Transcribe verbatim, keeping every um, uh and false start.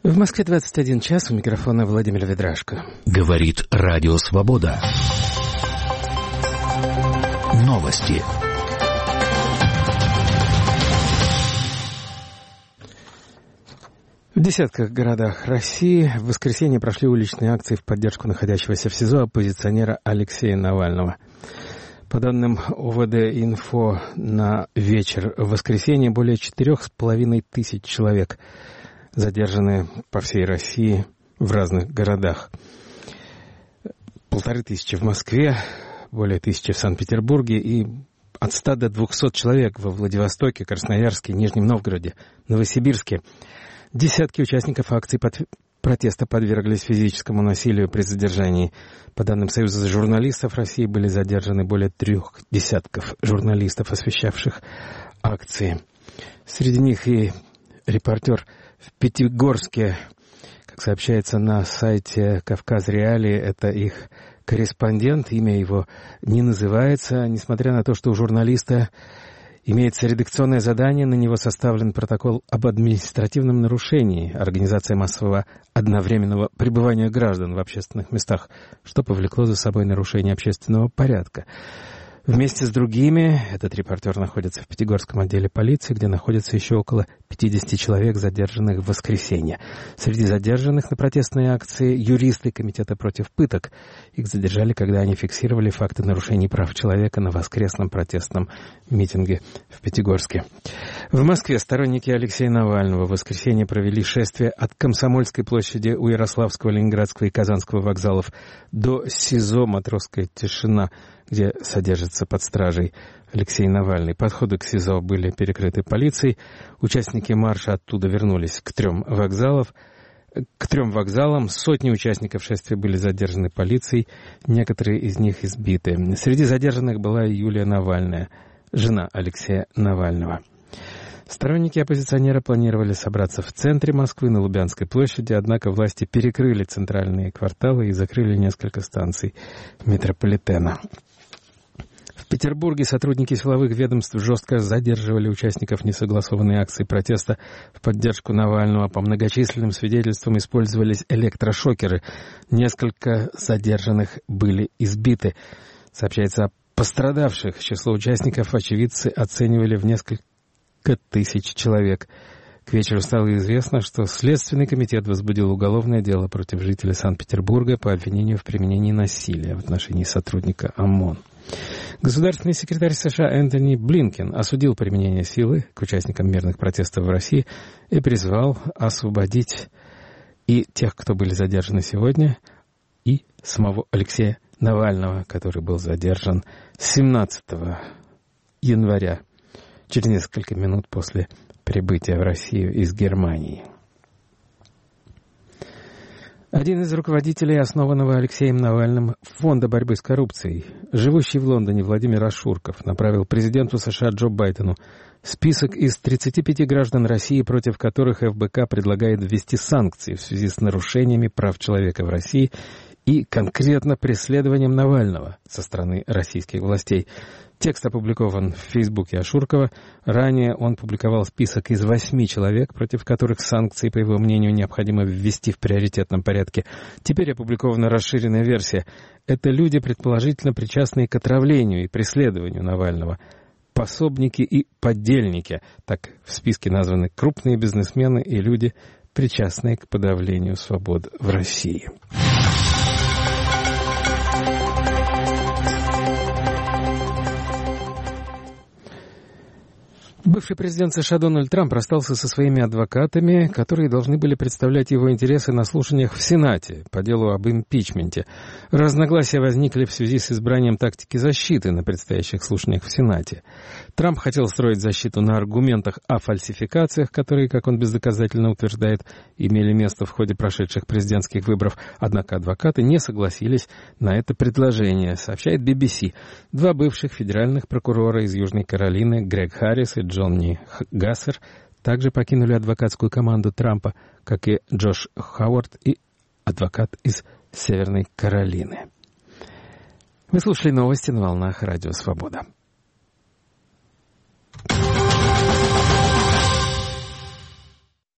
В Москве двадцать один час, у микрофона Владимир Ведрашко. Говорит Радио Свобода. Новости. В десятках городах России в воскресенье прошли уличные акции в поддержку находящегося в СИЗО оппозиционера Алексея Навального. По данным ОВД-инфо, на вечер в воскресенье более четырех с половиной тысяч человек задержаны по всей России в разных городах. Полторы тысячи в Москве, более тысячи в Санкт-Петербурге и от ста до двухсот человек во Владивостоке, Красноярске, Нижнем Новгороде, Новосибирске. Десятки участников акций под... протеста подверглись физическому насилию при задержании. По данным Союза журналистов России, были задержаны более трех десятков журналистов, освещавших акции. Среди них и репортер в Пятигорске, как сообщается на сайте «Кавказ Реалии», это их корреспондент, имя его не называется, несмотря на то, что у журналиста имеется редакционное задание, на него составлен протокол об административном нарушении, организация массового одновременного пребывания граждан в общественных местах, что повлекло за собой нарушение общественного порядка. Вместе с другими этот репортер находится в Пятигорском отделе полиции, где находится еще около пятидесяти человек, задержанных в воскресенье. Среди задержанных на протестной акции юристы Комитета против пыток. Их задержали, когда они фиксировали факты нарушений прав человека на воскресном протестном митинге в Пятигорске. В Москве сторонники Алексея Навального в воскресенье провели шествие от Комсомольской площади у Ярославского, Ленинградского и Казанского вокзалов до СИЗО «Матросская тишина», где содержится под стражей Алексей Навальный. Подходы к СИЗО были перекрыты полицией. Участники марша оттуда вернулись к трем вокзалам. К трем вокзалам сотни участников шествия были задержаны полицией, некоторые из них избиты. Среди задержанных была Юлия Навальная, жена Алексея Навального. Сторонники оппозиционера планировали собраться в центре Москвы на Лубянской площади, однако власти перекрыли центральные кварталы и закрыли несколько станций метрополитена. В Петербурге сотрудники силовых ведомств жестко задерживали участников несогласованной акции протеста в поддержку Навального. По многочисленным свидетельствам использовались электрошокеры. Несколько задержанных были избиты. Сообщается о пострадавших. Число участников очевидцы оценивали в несколько тысяч человек. К вечеру стало известно, что Следственный комитет возбудил уголовное дело против жителя Санкт-Петербурга по обвинению в применении насилия в отношении сотрудника ОМОН. Государственный секретарь США Энтони Блинкен осудил применение силы к участникам мирных протестов в России и призвал освободить и тех, кто были задержаны сегодня, и самого Алексея Навального, который был задержан семнадцатого января, через несколько минут после прибытия в Россию из Германии. Один из руководителей основанного Алексеем Навальным Фонда борьбы с коррупцией, живущий в Лондоне Владимир Ашурков, направил президенту США Джо Байдену список из тридцати пяти граждан России, против которых эф бэ ка предлагает ввести санкции в связи с нарушениями прав человека в России и конкретно преследованием Навального со стороны российских властей. Текст опубликован в Фейсбуке Ашуркова. Ранее он публиковал список из восьми человек, против которых санкции, по его мнению, необходимо ввести в приоритетном порядке. Теперь опубликована расширенная версия. Это люди, предположительно причастные к отравлению и преследованию Навального. Пособники и подельники. Так в списке названы крупные бизнесмены и люди, причастные к подавлению свобод в России. Бывший президент США Дональд Трамп расстался со своими адвокатами, которые должны были представлять его интересы на слушаниях в Сенате по делу об импичменте. Разногласия возникли в связи с избранием тактики защиты на предстоящих слушаниях в Сенате. Трамп хотел строить защиту на аргументах о фальсификациях, которые, как он бездоказательно утверждает, имели место в ходе прошедших президентских выборов. Однако адвокаты не согласились на это предложение, сообщает би би си. Два бывших федеральных прокурора из Южной Каролины, Грег Харрис и Джонни Гассер, также покинули адвокатскую команду Трампа, как и Джош Хауард и адвокат из Северной Каролины. Вы слушали новости на волнах Радио Свобода.